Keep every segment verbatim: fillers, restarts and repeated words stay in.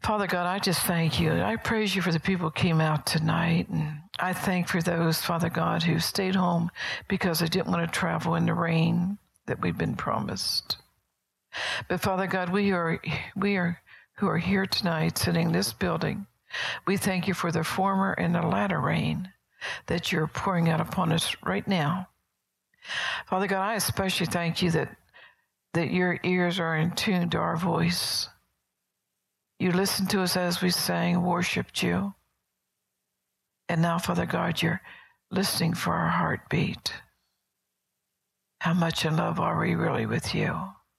Father God, I just thank you. I praise you for the people who came out tonight. And I thank for those, Father God, who stayed home because they didn't want to travel in the rain that we've been promised. But Father God, we are we are who are here tonight sitting in this building. We thank you for the former and the latter rain that you're pouring out upon us right now. Father God, I especially thank you that, that your ears are in tune to our voice. You listened to us as we sang, worshiped you. And now, Father God, you're listening for our heartbeat. How much in love are we really with you?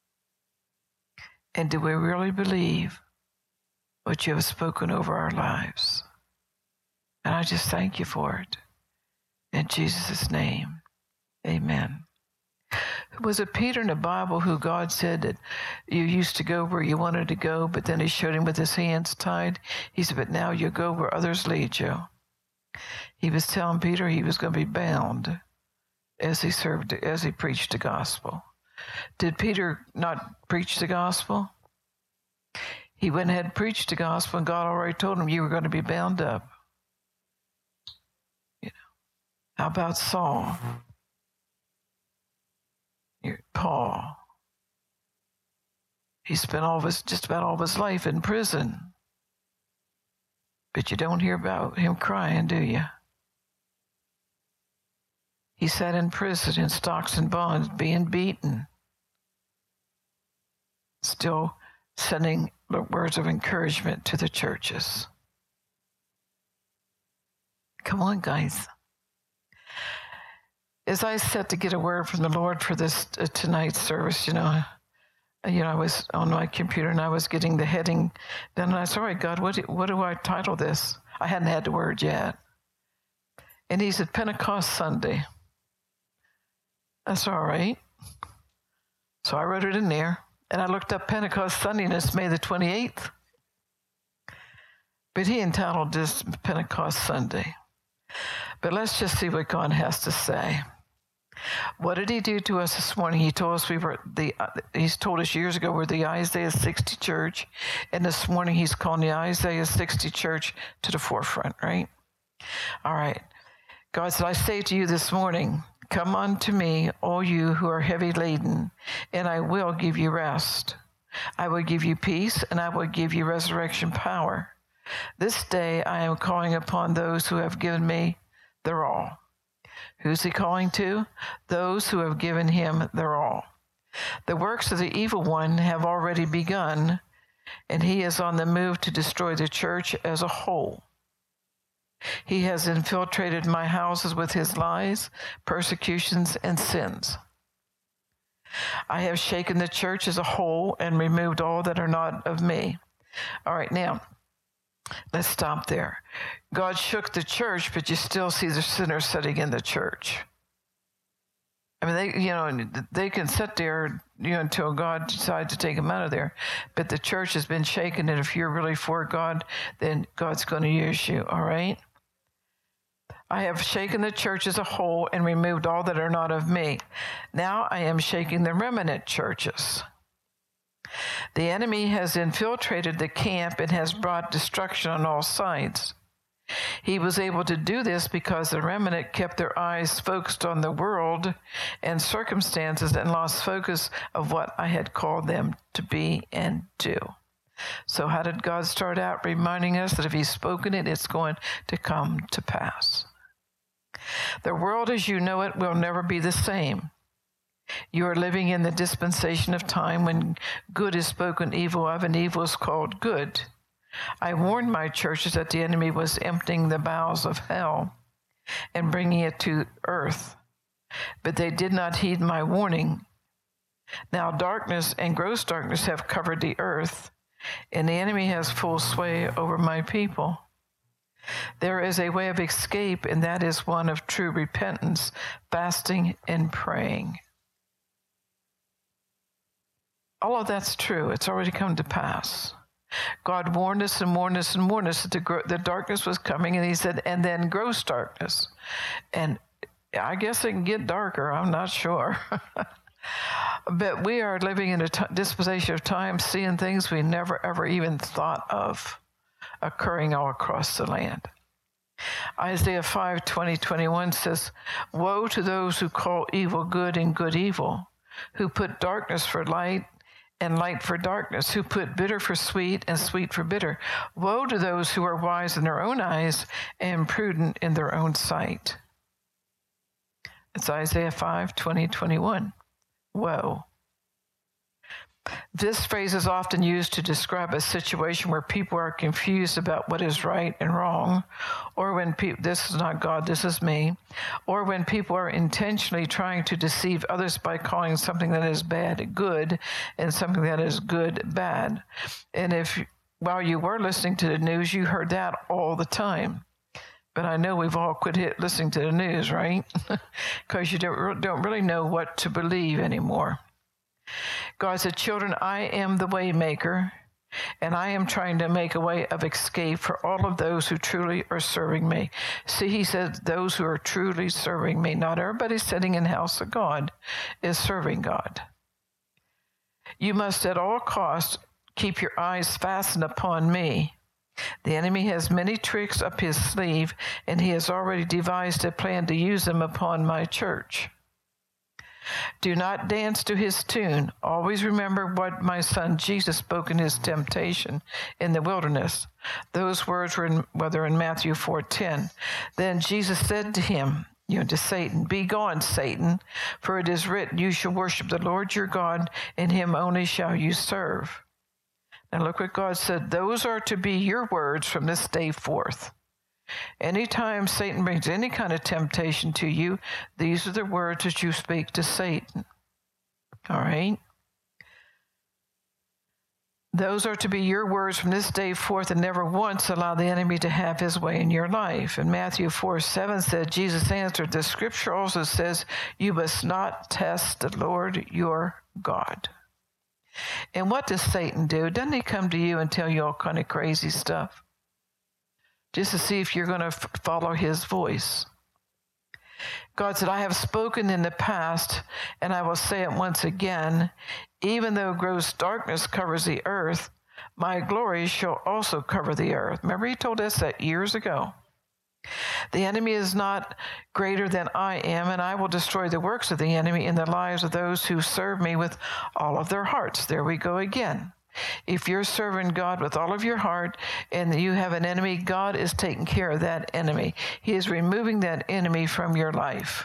And do we really believe what you have spoken over our lives? And I just thank you for it. In Jesus' name, amen. Was it Peter in the Bible who God said that you used to go where you wanted to go, but then he showed him with his hands tied? He said, but now you go where others lead you. He was telling Peter he was going to be bound as he served, as he preached the gospel. Did Peter not preach the gospel? He went ahead and preached the gospel, and God already told him you were going to be bound up. You know, how about Saul? Paul. He spent all of his, just about all of his life in prison. But you don't hear about him crying, do you? He sat in prison in stocks and bonds, being beaten. Still sending words of encouragement to the churches. Come on, guys. As I set to get a word from the Lord for this uh, tonight's service, you know, you know, I was on my computer and I was getting the heading. Then I said, all right, God, what do, what do I title this? I hadn't had the word yet. And he said, Pentecost Sunday. That's all right. So I wrote it in there. And I looked up Pentecost Sunday, and it's May the twenty-eighth. But he entitled this Pentecost Sunday. But let's just see what God has to say. What did he do to us this morning? He told us we were the. Uh, he's told us years ago we're the Isaiah sixty church, and this morning he's calling the Isaiah sixty church to the forefront. Right? All right. God said, "I say to you this morning, come unto me, all you who are heavy laden, and I will give you rest. I will give you peace, and I will give you resurrection power. This day I am calling upon those who have given me their all." Who's he calling to? Those who have given him their all. The works of the evil one have already begun, and he is on the move to destroy the church as a whole. He has infiltrated my houses with his lies, persecutions, and sins. I have shaken the church as a whole and removed all that are not of me. All right, now, let's stop there. God shook the church, but you still see the sinners sitting in the church. I mean, they, you know, they can sit there, you know, until God decides to take them out of there. But the church has been shaken, and if you're really for God, then God's going to use you, all right? I have shaken the church as a whole and removed all that are not of me. Now I am shaking the remnant churches. The enemy has infiltrated the camp and has brought destruction on all sides. He was able to do this because the remnant kept their eyes focused on the world and circumstances and lost focus of what I had called them to be and do. So how did God start out? Reminding us that if he's spoken it, it's going to come to pass. The world as you know it will never be the same. You are living in the dispensation of time when good is spoken evil of and evil is called good. I warned my churches that the enemy was emptying the bowels of hell and bringing it to earth, but they did not heed my warning. Now darkness and gross darkness have covered the earth, and the enemy has full sway over my people. There is a way of escape, and that is one of true repentance, fasting, and praying. All of that's true. It's already come to pass. God warned us and warned us and warned us that the, gro- the darkness was coming, and he said, and then gross darkness. And I guess it can get darker. I'm not sure. But we are living in a t- dispensation of time, seeing things we never, ever even thought of occurring all across the land. Isaiah five, twenty, twenty-one says, "Woe to those who call evil good and good evil, who put darkness for light and light for darkness, who put bitter for sweet and sweet for bitter. Woe to those who are wise in their own eyes and prudent in their own sight." It's Isaiah five, twenty, twenty-one. Woe. This phrase is often used to describe a situation where people are confused about what is right and wrong, or when people, this is not God, this is me, or when people are intentionally trying to deceive others by calling something that is bad good and something that is good bad. And if while you were listening to the news, you heard that all the time. But I know we've all quit hit listening to the news, right? Because you don't, don't really know what to believe anymore. God said, "Children, I am the way maker, and I am trying to make a way of escape for all of those who truly are serving me." See, he said, those who are truly serving me. Not everybody sitting in the house of God is serving God. "You must at all costs keep your eyes fastened upon me. The enemy has many tricks up his sleeve, and he has already devised a plan to use them upon my church. Do not dance to his tune. Always remember what my son Jesus spoke in his temptation in the wilderness." Those words were in, whether in Matthew four ten. "Then Jesus said to him," you know, to Satan, "Be gone, Satan, for it is written, you shall worship the Lord your God, and him only shall you serve." Now look what God said. Those are to be your words from this day forth. Anytime Satan brings any kind of temptation to you, these are the words that you speak to Satan. All right? Those are to be your words from this day forth, and never once allow the enemy to have his way in your life. And Matthew four seven said, Jesus answered, "The scripture also says, you must not test the Lord your God." And what does Satan do? Doesn't he come to you and tell you all kind of crazy stuff? Just to see if you're going to f- follow his voice. God said, "I have spoken in the past, and I will say it once again. Even though gross darkness covers the earth, my glory shall also cover the earth." Remember, he told us that years ago. "The enemy is not greater than I am, and I will destroy the works of the enemy in the lives of those who serve me with all of their hearts." There we go again. If you're serving God with all of your heart and you have an enemy, God is taking care of that enemy. He is removing that enemy from your life.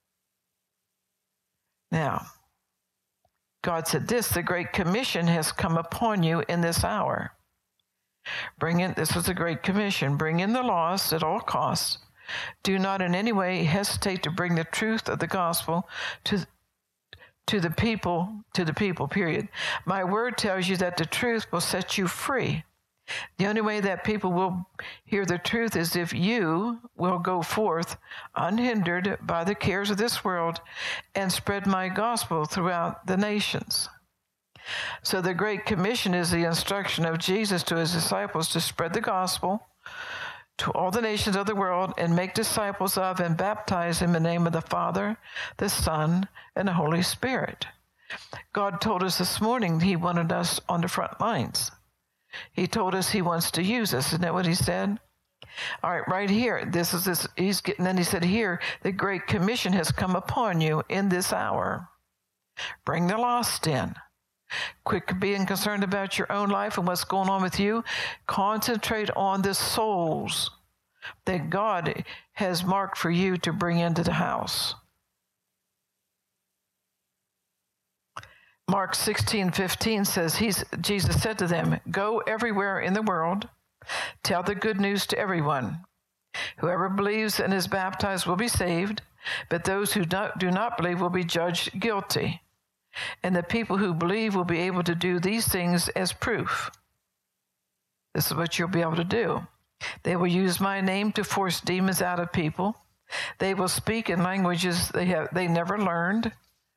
Now, God said this, "The Great Commission has come upon you in this hour." Bring in, this was the Great Commission, bring in the lost at all costs. Do not in any way hesitate to bring the truth of the gospel to to the people, to the people, period. My word tells you that the truth will set you free. The only way that people will hear the truth is if you will go forth unhindered by the cares of this world and spread my gospel throughout the nations. So the Great Commission is the instruction of Jesus to his disciples to spread the gospel to all the nations of the world and make disciples of and baptize them in the name of the Father, the Son, and the Holy Spirit. God told us this morning he wanted us on the front lines. He told us he wants to use us. Isn't that what he said? All right, right here. This is this. He's getting. Then he said, "Here, the Great Commission has come upon you in this hour. Bring the lost in. Quit being concerned about your own life and what's going on with you. Concentrate on the souls that God has marked for you to bring into the house." Mark sixteen fifteen says, he's, Jesus said to them, "Go everywhere in the world, tell the good news to everyone. Whoever believes and is baptized will be saved, but those who not, do not believe will be judged guilty. And the people who believe will be able to do these things as proof." This is what you'll be able to do. "They will use my name to force demons out of people. They will speak in languages they have they never learned.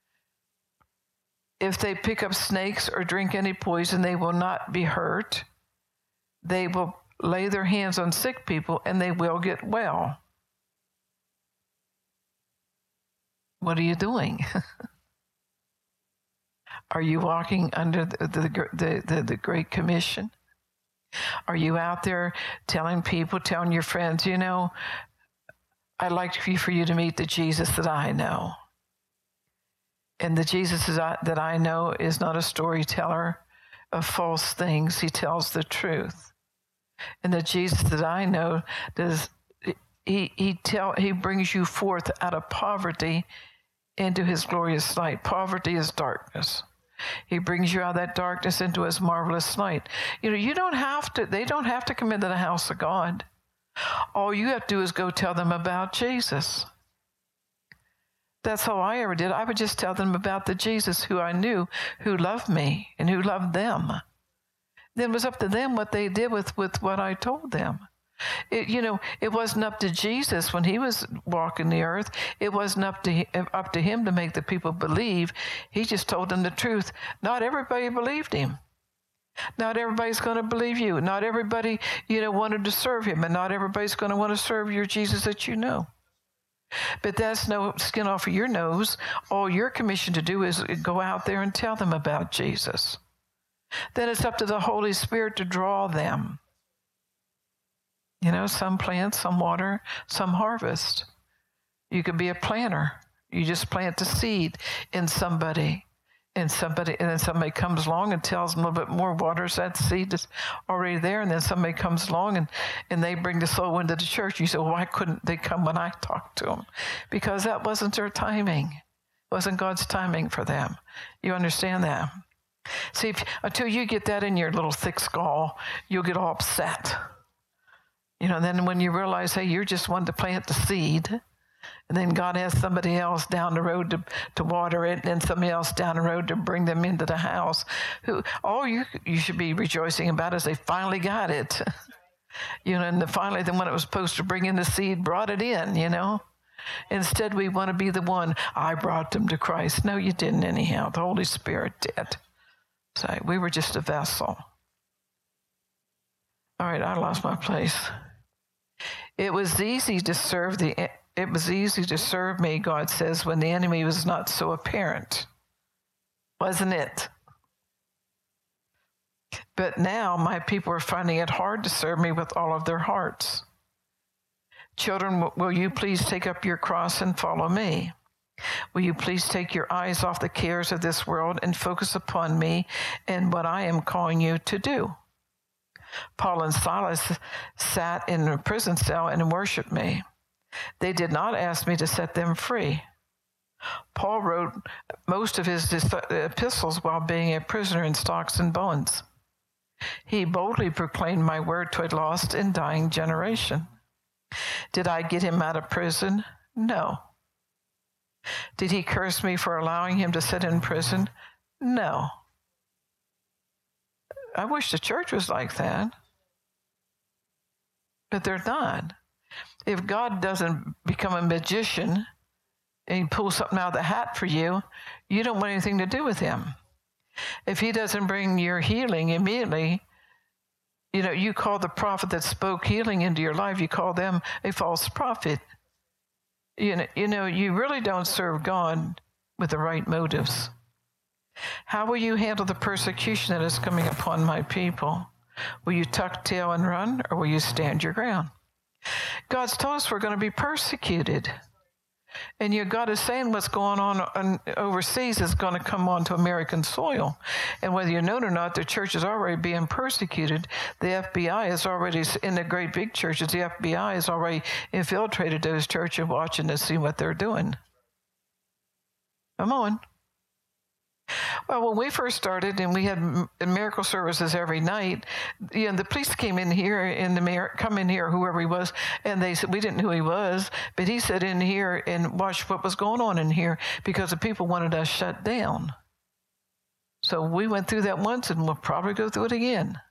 If they pick up snakes or drink any poison, they will not be hurt. They will lay their hands on sick people, and they will get well." What are you doing? Are you walking under the, the, the, the, the Great Commission? Are you out there telling people, telling your friends, you know, I'd like for you, for you to meet the Jesus that I know. And the Jesus that I know is not a storyteller of false things. He tells the truth. And the Jesus that I know does, he, he, tell, he brings you forth out of poverty into his glorious light. Poverty is darkness. He brings you out of that darkness into his marvelous light. You know, you don't have to, they don't have to come into the house of God. All you have to do is go tell them about Jesus. That's how I ever did. I would just tell them about the Jesus who I knew, who loved me and who loved them. Then it was up to them what they did with, with what I told them. It, you know, it wasn't up to Jesus when he was walking the earth. It wasn't up to, up to him to make the people believe. He just told them the truth. Not everybody believed him. Not everybody's going to believe you. Not everybody, you know, wanted to serve him. And not everybody's going to want to serve your Jesus that you know. But that's no skin off of your nose. All you're commissioned to do is go out there and tell them about Jesus. Then it's up to the Holy Spirit to draw them. You know, some plant, some water, some harvest. You could be a planter. You just plant the seed in somebody. And somebody, and then somebody comes along and tells them a little bit more, waters that seed that's already there. And then somebody comes along and, and they bring the soul into the church. You say, well, why couldn't they come when I talked to them? Because that wasn't their timing. It wasn't God's timing for them. You understand that? See, if, until you get that in your little thick skull, you'll get all upset. You know, then when you realize, hey, you're just one to plant the seed, and then God has somebody else down the road to, to water it, and then somebody else down the road to bring them into the house. Who all you you should be rejoicing about is they finally got it. You know, and the, finally the one that was supposed to bring in the seed brought it in, you know. Instead, we want to be the one, I brought them to Christ. No, you didn't anyhow. The Holy Spirit did. So we were just a vessel. All right, I lost my place. It was easy to serve the it was easy to serve me, God says, when the enemy was not so apparent. Wasn't it? But now my people are finding it hard to serve me with all of their hearts. Children, will you please take up your cross and follow me? Will you please take your eyes off the cares of this world and focus upon me and what I am calling you to do? Paul and Silas sat in a prison cell and worshiped me. They did not ask me to set them free. Paul wrote most of his epistles while being a prisoner in stocks and bonds. He boldly proclaimed my word to a lost and dying generation. Did I get him out of prison? No. Did he curse me for allowing him to sit in prison? No. I wish the church was like that. But they're not. If God doesn't become a magician and he pulls something out of the hat for you, you don't want anything to do with him. If he doesn't bring your healing immediately, you know, you call the prophet that spoke healing into your life, you call them a false prophet. You know, you know, you really don't serve God with the right motives. How will you handle the persecution that is coming upon my people? Will you tuck tail and run, or will you stand your ground? God's told us we're going to be persecuted. And you God is saying what's going on, on overseas is going to come onto American soil. And whether you know it or not, the church is already being persecuted. The F B I is already, in the great big churches, the F B I has already infiltrated those churches watching to see what they're doing. Come on. Well, when we first started and we had miracle services every night, you know, the police came in here and the mayor come in here, whoever he was, and they said, we didn't know who he was, but he sat in here and watched what was going on in here because the people wanted us shut down. So we went through that once and we'll probably go through it again.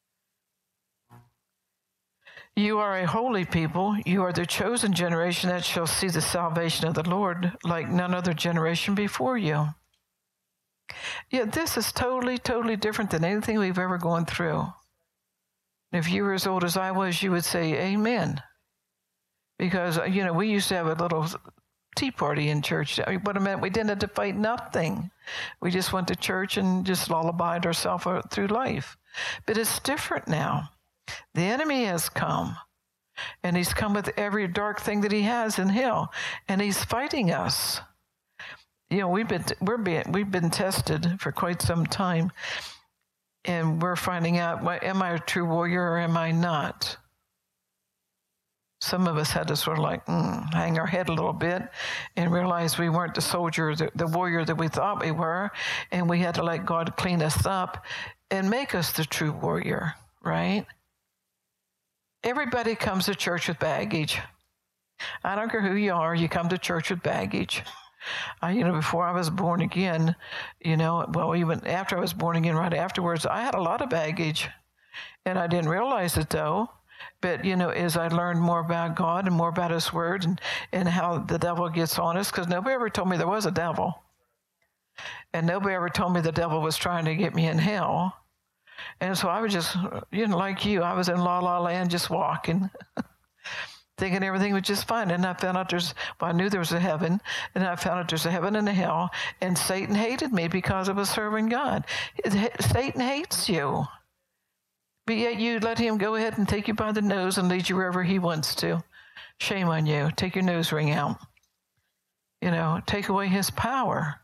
You are a holy people. You are the chosen generation that shall see the salvation of the Lord like none other generation before you. Yeah, this is totally, totally different than anything we've ever gone through. If you were as old as I was, you would say amen. Because, you know, we used to have a little tea party in church. I mean, what it meant, we didn't have to fight nothing. We just went to church and just lullabied ourselves through life. But it's different now. The enemy has come, and he's come with every dark thing that he has in hell, and he's fighting us. You know, we've been we're being we've been tested for quite some time, and we're finding out, well, am I a true warrior or am I not? Some of us had to sort of like mm, hang our head a little bit and realize we weren't the soldier, the, the warrior that we thought we were, and we had to let God clean us up and make us the true warrior, right? Everybody comes to church with baggage. I don't care who you are, you come to church with baggage. I, you know, before I was born again, you know, well, even after I was born again, right afterwards, I had a lot of baggage, and I didn't realize it though. But, you know, as I learned more about God and more about his word and, and how the devil gets on us, because nobody ever told me there was a devil. And nobody ever told me the devil was trying to get me in hell. And so I was just, you know, like you, I was in la la land just walking, thinking everything was just fine. And I found out there's, well, I knew there was a heaven, and I found out there's a heaven and a hell. And Satan hated me because I was serving God. Satan hates you. But yet you let him go ahead and take you by the nose and lead you wherever he wants to. Shame on you. Take your nose ring out. You know, take away his power.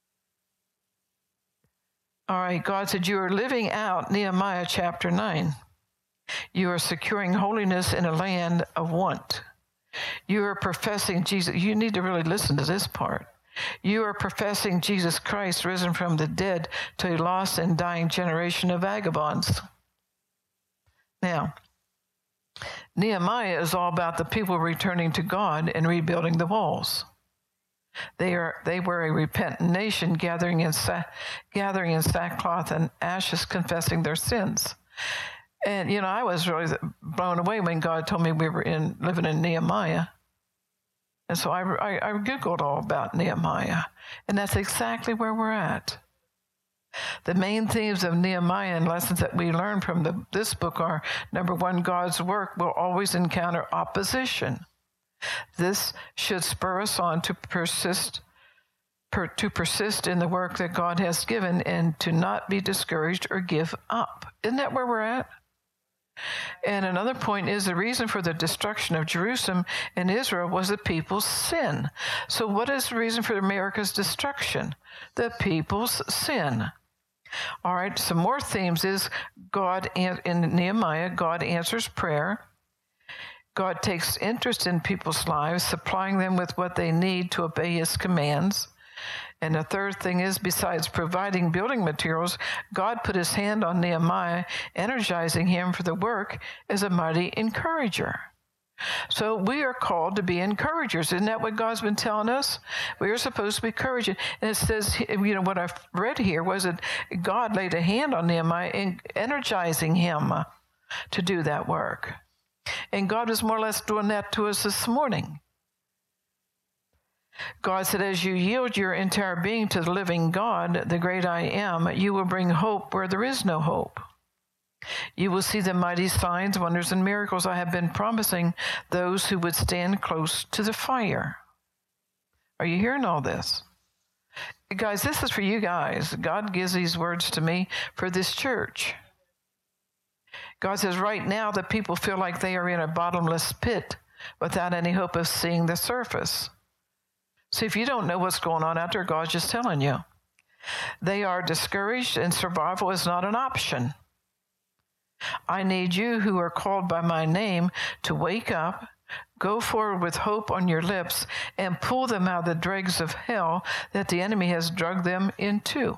All right, God said you are living out Nehemiah chapter nine. You are securing holiness in a land of want. You are professing Jesus. You need to really listen to this part. You are professing Jesus Christ risen from the dead to a lost and dying generation of vagabonds. Now, Nehemiah is all about the people returning to God and rebuilding the walls. They are they were a repentant nation gathering in sa- gathering in sackcloth and ashes, confessing their sins. And you know, I was really blown away when God told me we were in living in Nehemiah. And so I, I, I Googled all about Nehemiah, and that's exactly where we're at. The main themes of Nehemiah and lessons that we learn from the, this book are, number one, God's work will always encounter opposition. This should spur us on to persist, per, to persist in the work that God has given and to not be discouraged or give up. Isn't that where we're at? And another point is the reason for the destruction of Jerusalem and Israel was the people's sin. So what is the reason for America's destruction? The people's sin. All right, some more themes is God, in Nehemiah, God answers prayer. God takes interest in people's lives, supplying them with what they need to obey his commands. And the third thing is, besides providing building materials, God put his hand on Nehemiah, energizing him for the work as a mighty encourager. So we are called to be encouragers. Isn't that what God's been telling us? We are supposed to be encouraging. And it says, you know, what I've read here was that God laid a hand on Nehemiah, energizing him to do that work. And God is more or less doing that to us this morning. God said, as you yield your entire being to the living God, the great I am, you will bring hope where there is no hope. You will see the mighty signs, wonders, and miracles I have been promising those who would stand close to the fire. Are you hearing all this? Guys, this is for you guys. God gives these words to me for this church. God says right now that people feel like they are in a bottomless pit without any hope of seeing the surface. See, if you don't know what's going on out there, God's just telling you. They are discouraged and survival is not an option. I need you who are called by my name to wake up, go forward with hope on your lips, and pull them out of the dregs of hell that the enemy has dragged them into.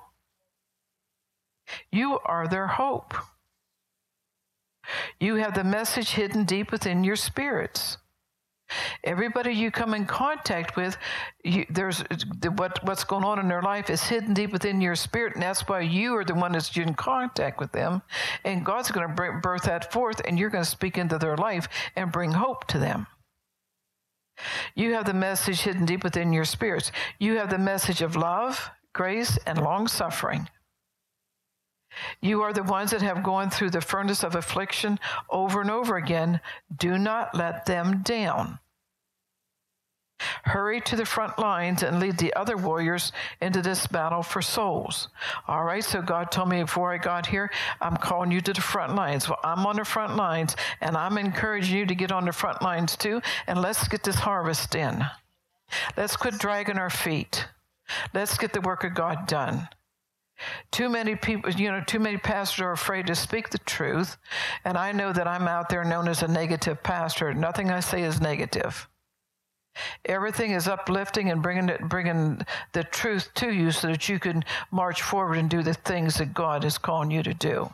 You are their hope. You have the message hidden deep within your spirits. Everybody you come in contact with, you, there's what, what's going on in their life is hidden deep within your spirit, and that's why you are the one that's in contact with them. And God's going to bring, birth that forth, and you're going to speak into their life and bring hope to them. You have the message hidden deep within your spirits. You have the message of love, grace, and long-suffering. You are the ones that have gone through the furnace of affliction over and over again. Do not let them down. Hurry to the front lines and lead the other warriors into this battle for souls. All right, so God told me before I got here, I'm calling you to the front lines. Well, I'm on the front lines, and I'm encouraging you to get on the front lines too, and let's get this harvest in. Let's quit dragging our feet. Let's get the work of God done. Too many people, you know, too many pastors are afraid to speak the truth, and I know that I'm out there known as a negative pastor. Nothing I say is negative. Everything is uplifting and bringing it, bringing the truth to you so that you can march forward and do the things that God is calling you to do.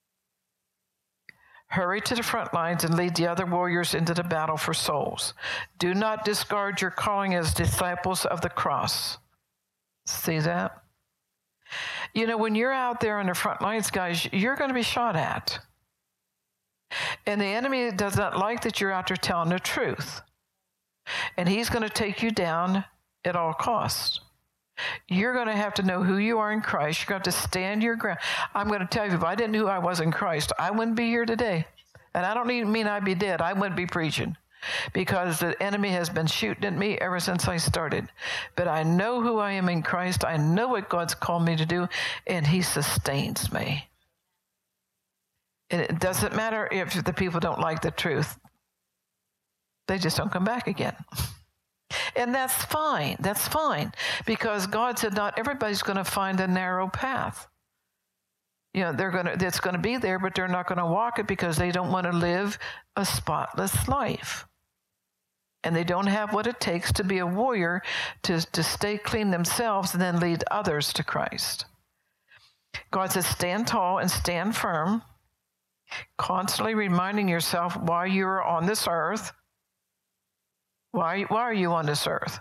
Hurry to the front lines and lead the other warriors into the battle for souls. Do not discard your calling as disciples of the cross. See that? You know, when you're out there on the front lines, guys, you're going to be shot at. And the enemy does not like that you're out there telling the truth. And he's going to take you down at all costs. You're going to have to know who you are in Christ. You're going to have to stand your ground. I'm going to tell you, if I didn't know who I was in Christ, I wouldn't be here today. And I don't even mean I'd be dead. I wouldn't be preaching. Because the enemy has been shooting at me ever since I started. But I know who I am in Christ. I know what God's called me to do, and he sustains me. And it doesn't matter if the people don't like the truth. They just don't come back again. And that's fine. That's fine. Because God said not everybody's going to find a narrow path. You know, they're going to, it's going to be there, but they're not going to walk it because they don't want to live a spotless life. And they don't have what it takes to be a warrior, to, to stay clean themselves and then lead others to Christ. God says, stand tall and stand firm, constantly reminding yourself why you're on this earth. Why, why are you on this earth?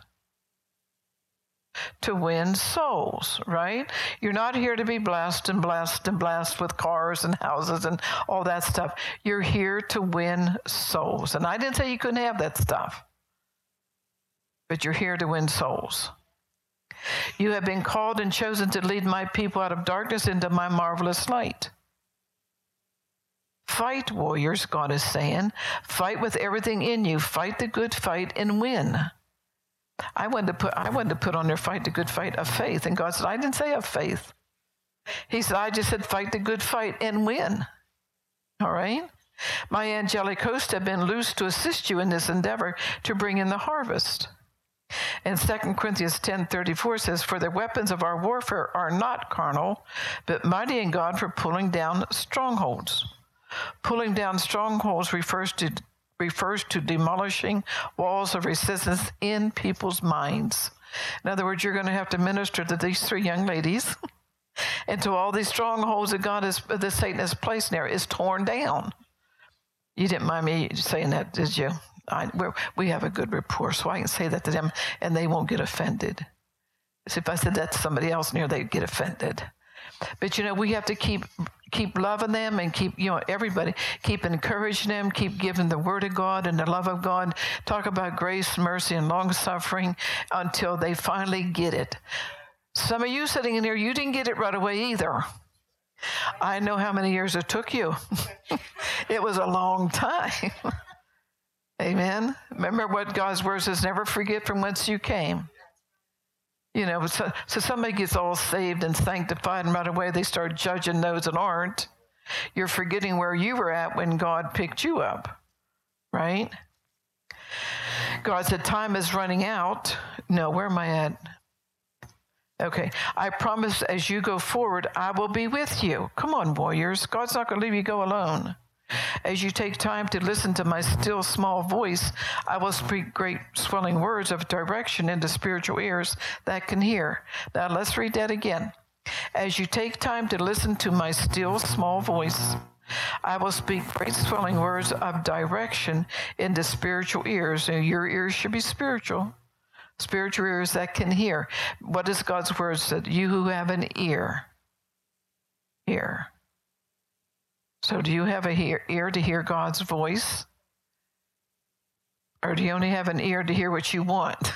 To win souls, right? You're not here to be blessed and blessed and blessed with cars and houses and all that stuff. You're here to win souls. And I didn't say you couldn't have that stuff. But you're here to win souls. You have been called and chosen to lead my people out of darkness into my marvelous light. Fight, warriors, God is saying. Fight with everything in you. Fight the good fight and win. I wanted to put I wanted to put on there, fight the good fight of faith. And God said, I didn't say of faith. He said, I just said, fight the good fight and win. All right? My angelic hosts have been loosed to assist you in this endeavor to bring in the harvest. And Second Corinthians ten thirty-four says, for the weapons of our warfare are not carnal, but mighty in God for pulling down strongholds. Pulling down strongholds refers to refers to demolishing walls of resistance in people's minds. In other words, you're going to have to minister to these three young ladies and to all these strongholds that God is, that Satan has placed there is torn down. You didn't mind me saying that, did you? I, we're, we have a good rapport, so I can say that to them, and they won't get offended. So if I said that to somebody else near, they'd get offended. But, you know, we have to keep keep loving them and keep, you know, everybody, keep encouraging them, keep giving the word of God and the love of God. Talk about grace, mercy, and long-suffering until they finally get it. Some of you sitting in here, you didn't get it right away either. I know how many years it took you. It was a long time. Amen. Remember what God's word says, never forget from whence you came. You know, so, so somebody gets all saved and sanctified, and right away they start judging those that aren't. You're forgetting where you were at when God picked you up, right? God said, time is running out. No, where am I at? Okay. I promise as you go forward, I will be with you. Come on, warriors. God's not going to leave you go alone. As you take time to listen to my still small voice, I will speak great swelling words of direction into spiritual ears that can hear. Now let's read that again. As you take time to listen to my still small voice, I will speak great swelling words of direction into spiritual ears. And your ears should be spiritual. Spiritual ears that can hear. What does God's word say? You who have an ear, hear. So do you have a hear, ear to hear God's voice? Or do you only have an ear to hear what you want?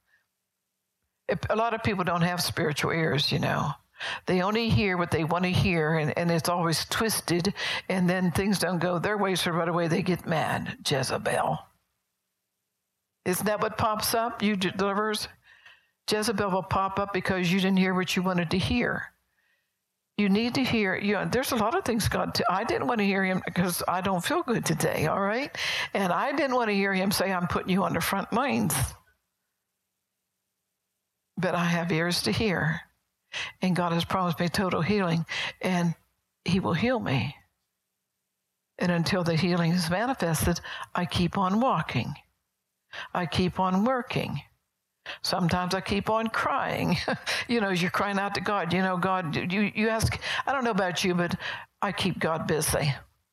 A lot of people don't have spiritual ears, you know. They only hear what they want to hear, and, and it's always twisted, and then things don't go their way, so right away they get mad. Jezebel. Isn't that what pops up? You deliverers? Jezebel will pop up because you didn't hear what you wanted to hear. You need to hear, you know, there's a lot of things God, t- I didn't want to hear him because I don't feel good today, all right? And I didn't want to hear him say, I'm putting you on the front lines. But I have ears to hear. And God has promised me total healing, and he will heal me. And until the healing is manifested, I keep on walking. I keep on working. Sometimes I keep on crying. You know, as you're crying out to God, you know, God, you, you ask, I don't know about you, but I keep God busy.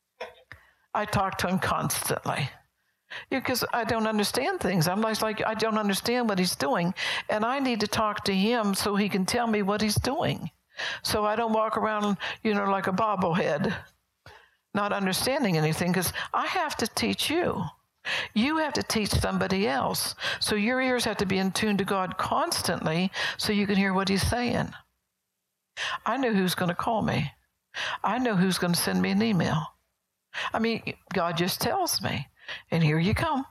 I talk to him constantly because I don't understand things. I'm like, like, I don't understand what he's doing, and I need to talk to him so he can tell me what he's doing. So I don't walk around, you know, like a bobblehead, not understanding anything, because I have to teach you. You have to teach somebody else. So your ears have to be in tune to God constantly so you can hear what he's saying. I know who's going to call me. I know who's going to send me an email. I mean, God just tells me, and here you come.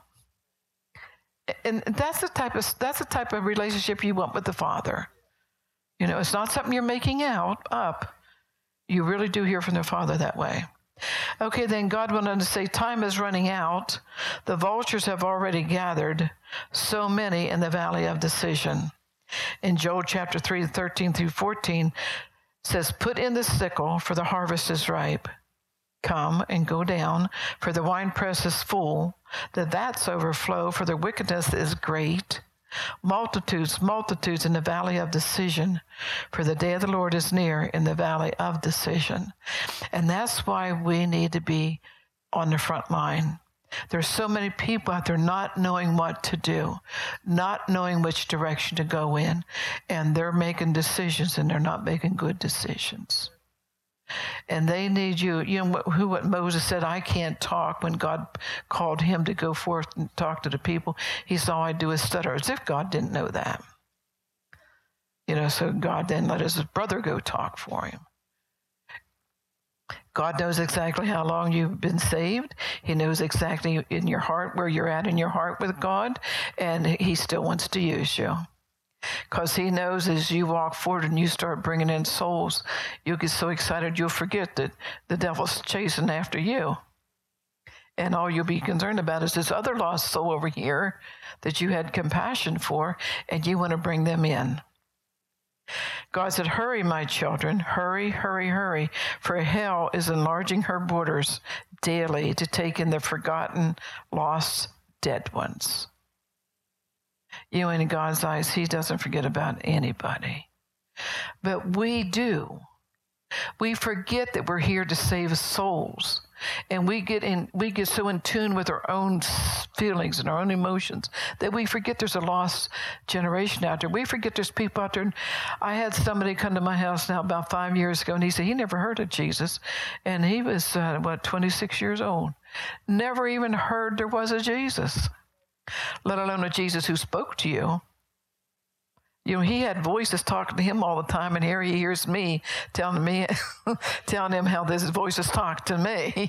And that's the type of that's the type of relationship you want with the Father. You know, it's not something you're making out up. You really do hear from the Father that way. Okay, then God went on to say, time is running out. The vultures have already gathered so many in the valley of decision. In Joel chapter three, thirteen through fourteen, says, put in the sickle, for the harvest is ripe. Come and go down, for the winepress is full. The vats overflow, for the wickedness is great. Multitudes, multitudes in the valley of decision, for the day of the Lord is near in the valley of decision. And that's why we need to be on the front line. There's so many people out there not knowing what to do, not knowing which direction to go in, and they're making decisions, and they're not making good decisions. And they need you. You know who what Moses said, I can't talk, when God called him to go forth and talk to the people. He said, all I do is stutter, as if God didn't know that. You know, so God then let his brother go talk for him. God knows exactly how long you've been saved. He knows exactly in your heart where you're at in your heart with God, and he still wants to use you. Because he knows as you walk forward and you start bringing in souls, you'll get so excited you'll forget that the devil's chasing after you. And all you'll be concerned about is this other lost soul over here that you had compassion for, and you want to bring them in. God said, hurry, my children, hurry, hurry, hurry, for hell is enlarging her borders daily to take in the forgotten, lost, dead ones. You know, in God's eyes, he doesn't forget about anybody. But we do. We forget that we're here to save souls. And we get in, we get so in tune with our own feelings and our own emotions that we forget there's a lost generation out there. We forget there's people out there. I had somebody come to my house now about five years ago, and he said he never heard of Jesus. And he was, uh, what, twenty-six years old. Never even heard there was a Jesus, let alone a Jesus who spoke to you. You know, he had voices talking to him all the time, and here he hears me telling me, telling him how this voices talk to me.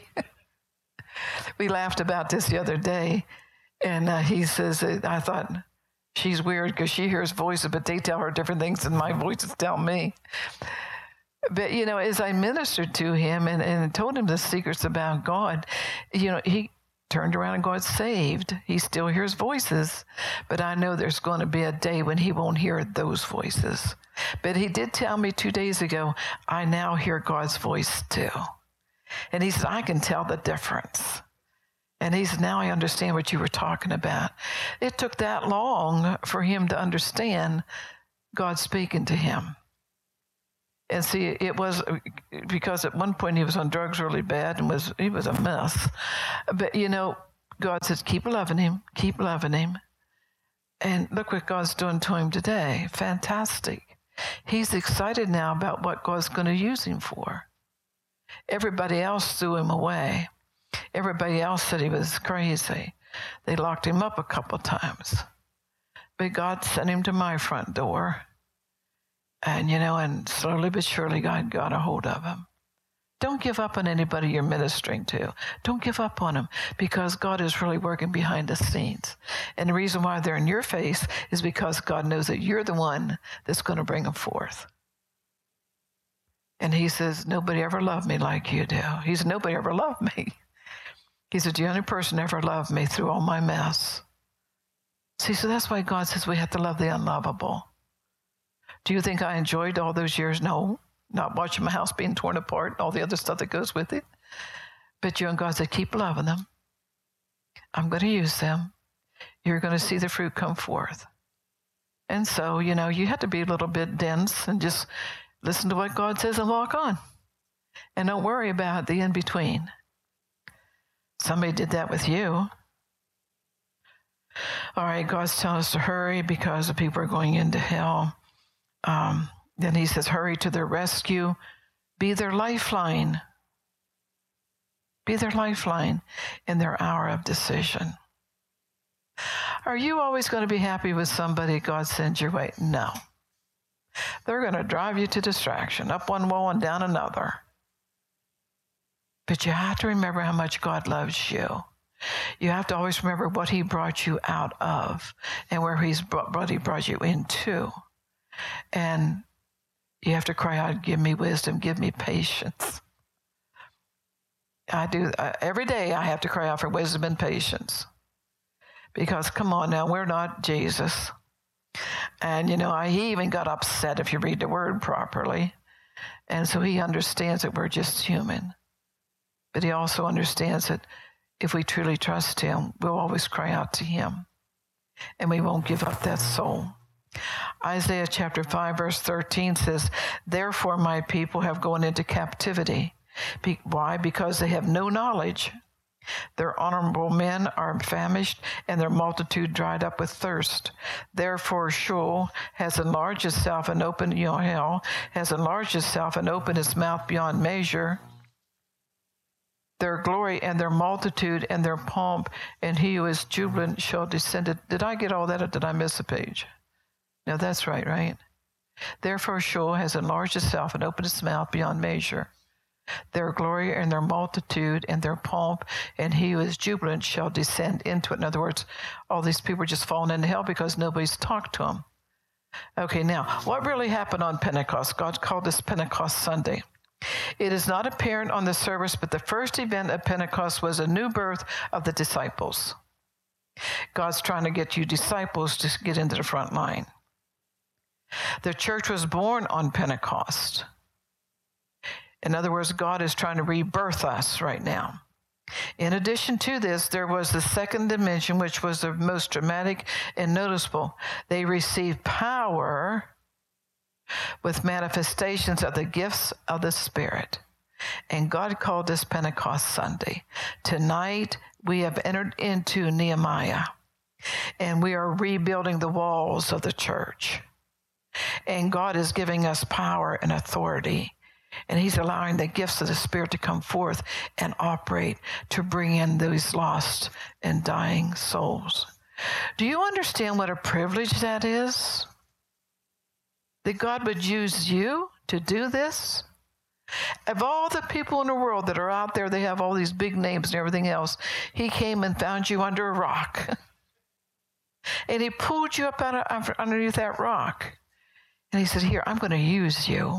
We laughed about this the other day, and uh, he says, I thought, she's weird because she hears voices, but they tell her different things than my voices tell me. But, you know, as I ministered to him and, and told him the secrets about God, you know, he turned around and got saved. He still hears voices, but I know there's going to be a day when he won't hear those voices. But he did tell me two days ago, I now hear God's voice too. And he said, I can tell the difference. And he said, now I understand what you were talking about. It took that long for him to understand God speaking to him. And see, it was because at one point he was on drugs really bad and was he was a mess. But, you know, God says, keep loving him, keep loving him. And look what God's doing to him today. Fantastic. He's excited now about what God's going to use him for. Everybody else threw him away. Everybody else said he was crazy. They locked him up a couple times. But God sent him to my front door. And, you know, and slowly but surely God got a hold of him. Don't give up on anybody you're ministering to. Don't give up on them, because God is really working behind the scenes. And the reason why they're in your face is because God knows that you're the one that's going to bring them forth. And he says, nobody ever loved me like you do. He said, nobody ever loved me. He said, the only person ever loved me through all my mess. See, so that's why God says we have to love the unlovable. Do you think I enjoyed all those years? No. Not watching my house being torn apart and all the other stuff that goes with it. But you and God said, keep loving them. I'm going to use them. You're going to see the fruit come forth. And so, you know, you have to be a little bit dense and just listen to what God says and walk on. And don't worry about the in-between. Somebody did that with you. All right, God's telling us to hurry because the people are going into hell. Um, then he says, hurry to their rescue. Be their lifeline. Be their lifeline in their hour of decision. Are you always going to be happy with somebody God sends your way? No. They're going to drive you to distraction, up one wall and down another. But you have to remember how much God loves you. You have to always remember what he brought you out of and where he's brought, what he brought you into. And you have to cry out, give me wisdom, give me patience. I do, uh, every day I have to cry out for wisdom and patience. Because, come on now, we're not Jesus. And, you know, I, he even got upset if you read the word properly. And so he understands that we're just human. But he also understands that if we truly trust him, we'll always cry out to him. And we won't give up that soul. Isaiah chapter five, verse thirteen says, therefore my people have gone into captivity. Be- why? Because they have no knowledge. Their honorable men are famished, and their multitude dried up with thirst. Therefore Sheol has enlarged itself and opened, you know, hell has enlarged itself and opened its mouth beyond measure. Their glory and their multitude and their pomp, and he who is jubilant shall descend. Did I get all that, or did I miss a page? No, that's right, right? Therefore Sheol has enlarged itself and opened its mouth beyond measure. Their glory and their multitude and their pomp, and he who is jubilant shall descend into it. In other words, all these people are just falling into hell because nobody's talked to them. Okay, now, what really happened on Pentecost? God called this Pentecost Sunday. It is not apparent on the service, but the first event of Pentecost was a new birth of the disciples. God's trying to get you disciples to get into the front line. The church was born on Pentecost. In other words, God is trying to rebirth us right now. In addition to this, there was the second dimension, which was the most dramatic and noticeable. They received power with manifestations of the gifts of the Spirit. And God called this Pentecost Sunday. Tonight, we have entered into Nehemiah, and we are rebuilding the walls of the church. And God is giving us power and authority. And he's allowing the gifts of the Spirit to come forth and operate to bring in those lost and dying souls. Do you understand what a privilege that is? That God would use you to do this? Of all the people in the world that are out there, they have all these big names and everything else. He came and found you under a rock. And he pulled you up out of, underneath that rock. And he said, here, I'm going to use you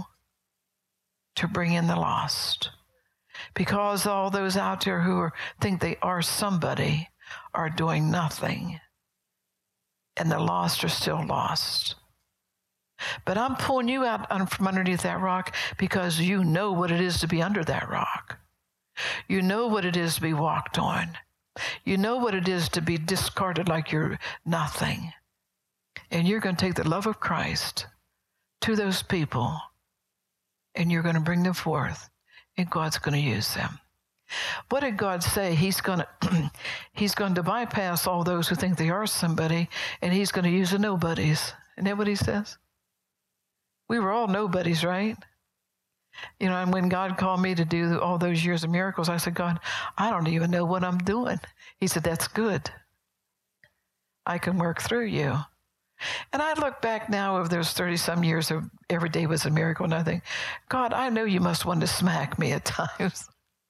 to bring in the lost. Because all those out there who are, think they are somebody are doing nothing. And the lost are still lost. But I'm pulling you out from underneath that rock because you know what it is to be under that rock. You know what it is to be walked on. You know what it is to be discarded like you're nothing. And you're going to take the love of Christ to those people, and you're going to bring them forth, and God's going to use them. What did God say? He's going to he's going to bypass all those who think they are somebody, and he's going to use the nobodies. Isn't that what he says? We were all nobodies, right? You know, and when God called me to do all those years of miracles, I said, God, I don't even know what I'm doing. He said, that's good. I can work through you. And I look back now over those thirty-some years of every day was a miracle, and I think, God, I know you must want to smack me at times.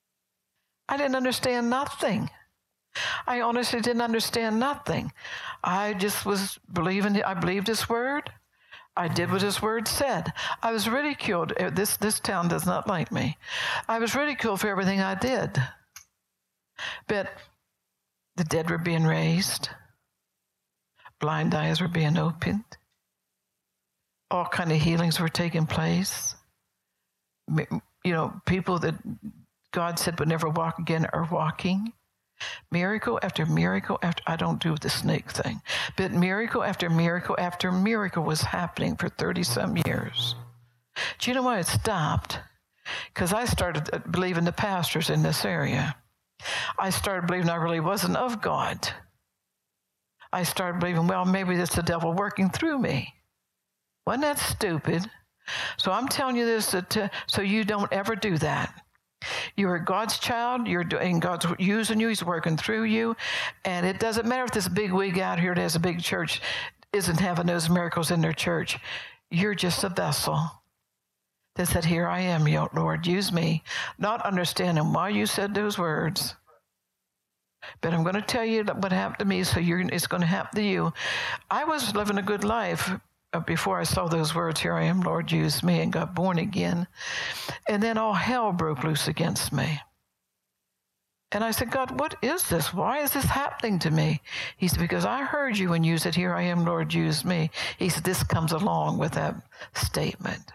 I didn't understand nothing. I honestly didn't understand nothing. I just was believing, I believed his word. I did what his word said. I was ridiculed. This, this town does not like me. I was ridiculed for everything I did. But the dead were being raised. Blind eyes were being opened. All kind of healings were taking place. You know, people that God said would never walk again are walking. Miracle after miracle after, I don't do the snake thing, but miracle after miracle after miracle was happening for thirty-some years. Do you know why it stopped? Because I started believing the pastors in this area. I started believing I really wasn't of God. I started believing, well, maybe it's the devil working through me. Wasn't that stupid? So I'm telling you this that, uh, so you don't ever do that. You are God's child. You're doing, God's using you. He's working through you. And it doesn't matter if this big wig out here that has a big church isn't having those miracles in their church. You're just a vessel that said, here I am, Lord, use me. Not understanding why you said those words. But I'm going to tell you what happened to me, so you're, it's going to happen to you. I was living a good life before I saw those words, here I am, Lord, use me, and got born again. And then all hell broke loose against me. And I said, God, what is this? Why is this happening to me? He said, because I heard you when you said, here I am, Lord, use me. He said, this comes along with that statement.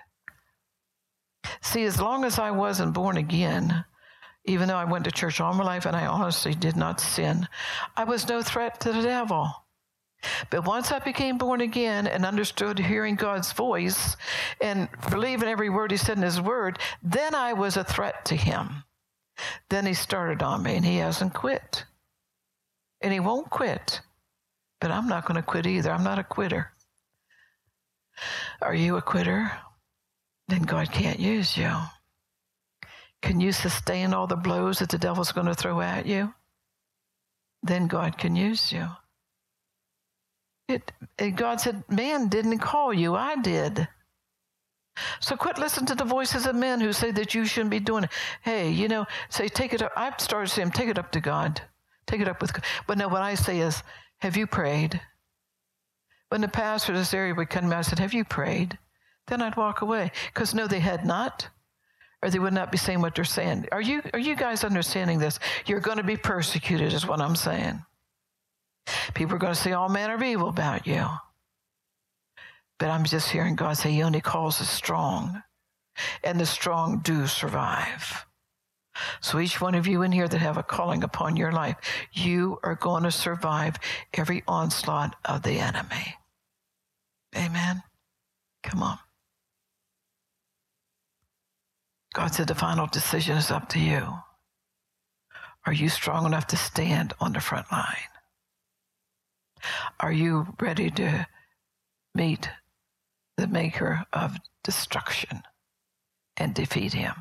See, as long as I wasn't born again, even though I went to church all my life and I honestly did not sin, I was no threat to the devil. But once I became born again and understood hearing God's voice and believing every word he said in his word, then I was a threat to him. Then he started on me, and he hasn't quit. And he won't quit. But I'm not going to quit either. I'm not a quitter. Are you a quitter? Then God can't use you. Can you sustain all the blows that the devil's going to throw at you? Then God can use you. It, and God said, man didn't call you, I did. So quit listening to the voices of men who say that you shouldn't be doing it. Hey, you know, say, take it up. I've started saying, take it up to God. Take it up with God. But no, what I say is, have you prayed? When the pastor of this area would come to me, I said, have you prayed? Then I'd walk away. Because no, they had not. Or they would not be saying what they're saying. Are you, are you guys understanding this? You're going to be persecuted is what I'm saying. People are going to say all manner of evil about you. But I'm just hearing God say he only calls the strong, and the strong do survive. So each one of you in here that have a calling upon your life, you are going to survive every onslaught of the enemy. Amen. Come on. God said the final decision is up to you. Are you strong enough to stand on the front line? Are you ready to meet the maker of destruction and defeat him?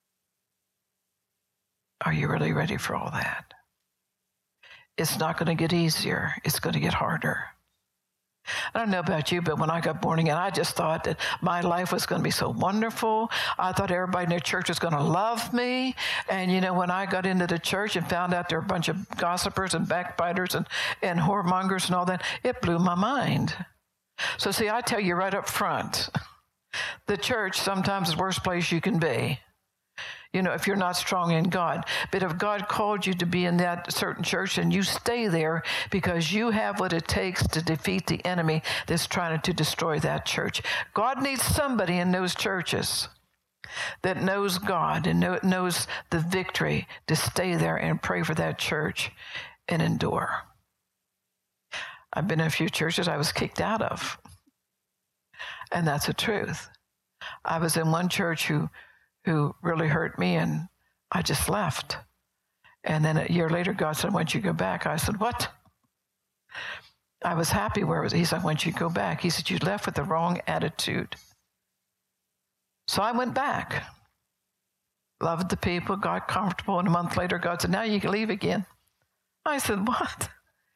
Are you really ready for all that? It's not going to get easier. It's going to get harder. I don't know about you, but when I got born again, I just thought that my life was going to be so wonderful. I thought everybody in the church was going to love me. And, you know, when I got into the church and found out there were a bunch of gossipers and backbiters and, and whoremongers and all that, it blew my mind. So, see, I tell you right up front, the church sometimes is the worst place you can be. You know, if you're not strong in God. But if God called you to be in that certain church, and you stay there because you have what it takes to defeat the enemy that's trying to destroy that church. God needs somebody in those churches that knows God and know, knows the victory to stay there and pray for that church and endure. I've been in a few churches I was kicked out of. And that's the truth. I was in one church who who really hurt me, and I just left. And then a year later, God said, why don't you go back? I said, what? I was happy where I was. He said, why don't you go back? He said, you left with the wrong attitude. So I went back. Loved the people, got comfortable, and a month later, God said, now you can leave again. I said, what?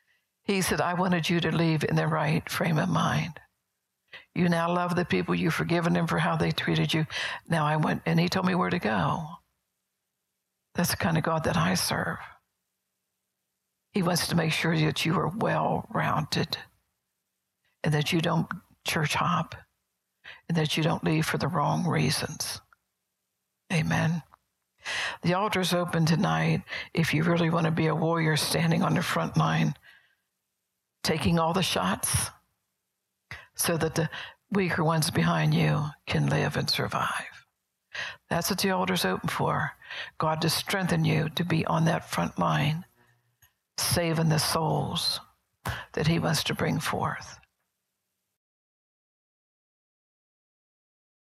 He said, I wanted you to leave in the right frame of mind. You now love the people. You've forgiven them for how they treated you. Now I went, and he told me where to go. That's the kind of God that I serve. He wants to make sure that you are well-rounded and that you don't church hop and that you don't leave for the wrong reasons. Amen. The altar's open tonight if you really want to be a warrior standing on the front line, taking all the shots so that the weaker ones behind you can live and survive. That's what the altar's open for. God to strengthen you to be on that front line, saving the souls that he wants to bring forth.